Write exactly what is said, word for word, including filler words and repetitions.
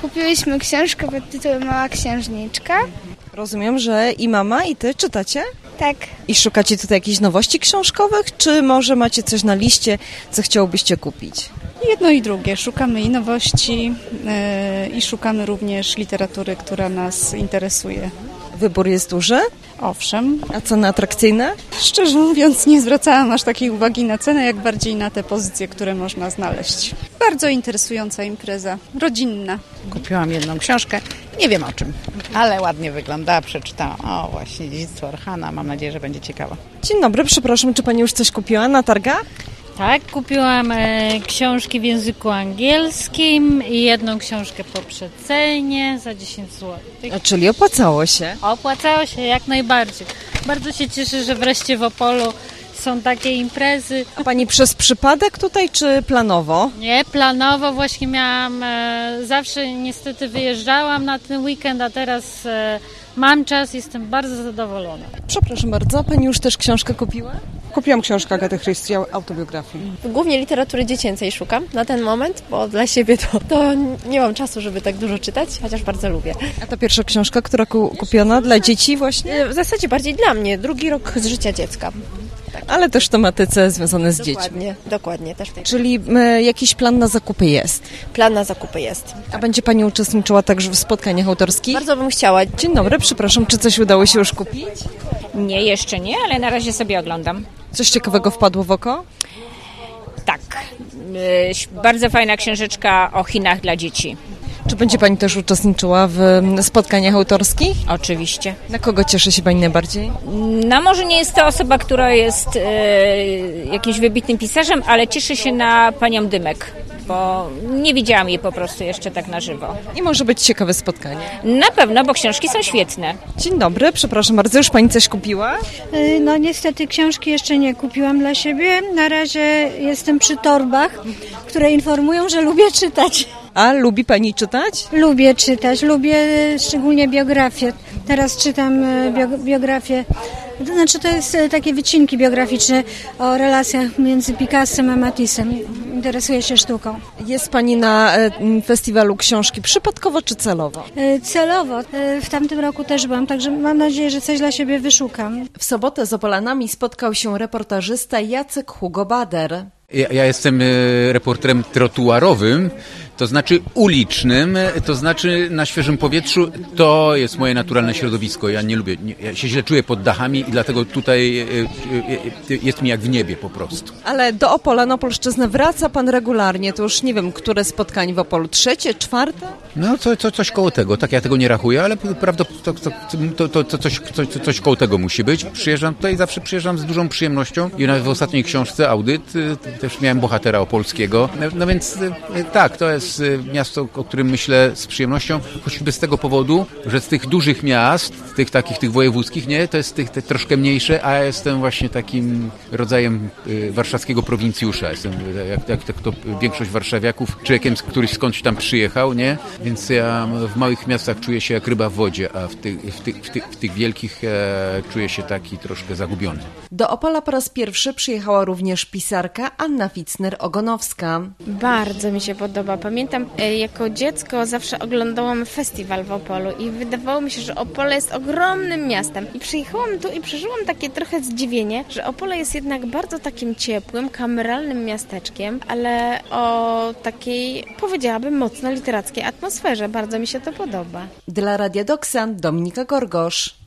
Kupiłyśmy książkę pod tytułem Mała Księżniczka. Rozumiem, że i mama, i ty czytacie? Tak. I szukacie tutaj jakichś nowości książkowych, czy może macie coś na liście, co chciałobyście kupić? Jedno i drugie. Szukamy i nowości yy, i szukamy również literatury, która nas interesuje. Wybór jest duży? Owszem. A ceny atrakcyjne? Szczerze mówiąc, nie zwracałam aż takiej uwagi na cenę, jak bardziej na te pozycje, które można znaleźć. Bardzo interesująca impreza, rodzinna. Kupiłam jedną książkę, nie wiem o czym, ale ładnie wyglądała, przeczytałam. O, właśnie, Dziedzictwo Orchana, mam nadzieję, że będzie ciekawa. Dzień dobry, przepraszam, czy pani już coś kupiła na targach? Tak, kupiłam e, książki w języku angielskim i jedną książkę po przecenie za dziesięć złotych. A, czyli opłacało się? Opłacało się jak najbardziej. Bardzo się cieszę, że wreszcie w Opolu są takie imprezy. A pani przez przypadek tutaj, czy planowo? Nie, planowo właśnie miałam, e, zawsze niestety wyjeżdżałam na ten weekend, a teraz e, mam czas, jestem bardzo zadowolona. Przepraszam bardzo, pani już też książkę kupiła? Kupiłam książkę Agaty Christie, autobiografii. Głównie literatury dziecięcej szukam na ten moment, bo dla siebie to, to nie mam czasu, żeby tak dużo czytać, chociaż bardzo lubię. A ta pierwsza książka, która ku- kupiona dla dzieci właśnie? W zasadzie bardziej dla mnie, drugi rok z życia dziecka. Tak. Ale też w tematyce związane z dziećmi. Dokładnie, dokładnie. Też w tej... Czyli e, jakiś plan na zakupy jest? Plan na zakupy jest. A będzie pani uczestniczyła także w spotkaniach autorskich? Bardzo bym chciała. Dzień dobry, przepraszam, czy coś udało się już kupić? Nie, jeszcze nie, ale na razie sobie oglądam. Coś ciekawego wpadło w oko? Tak, yy, bardzo fajna książeczka o Chinach dla dzieci. Czy będzie pani też uczestniczyła w spotkaniach autorskich? Oczywiście. Na kogo cieszy się pani najbardziej? No może nie jest to osoba, która jest yy, jakimś wybitnym pisarzem, ale cieszę się na panią Dymek, bo nie widziałam jej po prostu jeszcze tak na żywo. I może być ciekawe spotkanie. Na pewno, bo książki są świetne. Dzień dobry, przepraszam bardzo, już pani coś kupiła? No niestety książki jeszcze nie kupiłam dla siebie. Na razie jestem przy torbach, które informują, że lubię czytać. A lubi pani czytać? Lubię czytać, lubię szczególnie biografię. Teraz czytam biografię, to znaczy to jest takie wycinki biograficzne o relacjach między Picassem a Matisse'em. Interesuję się sztuką. Jest pani na festiwalu książki przypadkowo czy celowo? Celowo. W tamtym roku też byłam, także mam nadzieję, że coś dla siebie wyszukam. W sobotę z Opolanami spotkał się reportażysta Jacek Hugo Bader. Ja, ja jestem reporterem trotuarowym, to znaczy ulicznym, to znaczy na świeżym powietrzu. To jest moje naturalne środowisko. Ja nie lubię, nie, ja się źle czuję pod dachami i dlatego tutaj jest mi jak w niebie po prostu. Ale do Opola, na Opolszczyznę wraca pan regularnie. To już nie wiem, które spotkanie w Opolu. Trzecie, czwarte? No to, to coś koło tego. Tak, ja tego nie rachuję, ale prawdopodobnie to, to, to coś, coś, coś koło tego musi być. Przyjeżdżam tutaj, zawsze przyjeżdżam z dużą przyjemnością i nawet w ostatniej książce Audyt też miałem bohatera opolskiego. No więc tak, to jest miasto, o którym myślę z przyjemnością, choćby z tego powodu, że z tych dużych miast, tych takich, tych wojewódzkich, nie, to jest tych te troszkę mniejsze, a ja jestem właśnie takim rodzajem y, warszawskiego prowincjusza. Jestem, jak, jak, jak to większość warszawiaków, człowiekiem, który skądś tam przyjechał, nie? Więc ja w małych miastach czuję się jak ryba w wodzie, a w tych, w tych, w tych, w tych wielkich e, czuję się taki troszkę zagubiony. Do Opola po raz pierwszy przyjechała również pisarka Anna Ficner-Ogonowska. Bardzo mi się podoba. Pamiętam, jako dziecko zawsze oglądałam festiwal w Opolu i wydawało mi się, że Opole jest ogromnym miastem. I przyjechałam tu i przeżyłam takie trochę zdziwienie, że Opole jest jednak bardzo takim ciepłym, kameralnym miasteczkiem, ale o takiej, powiedziałabym, mocno literackiej atmosferze. Bardzo mi się to podoba. Dla Radia Doksa Dominika Gorgosz.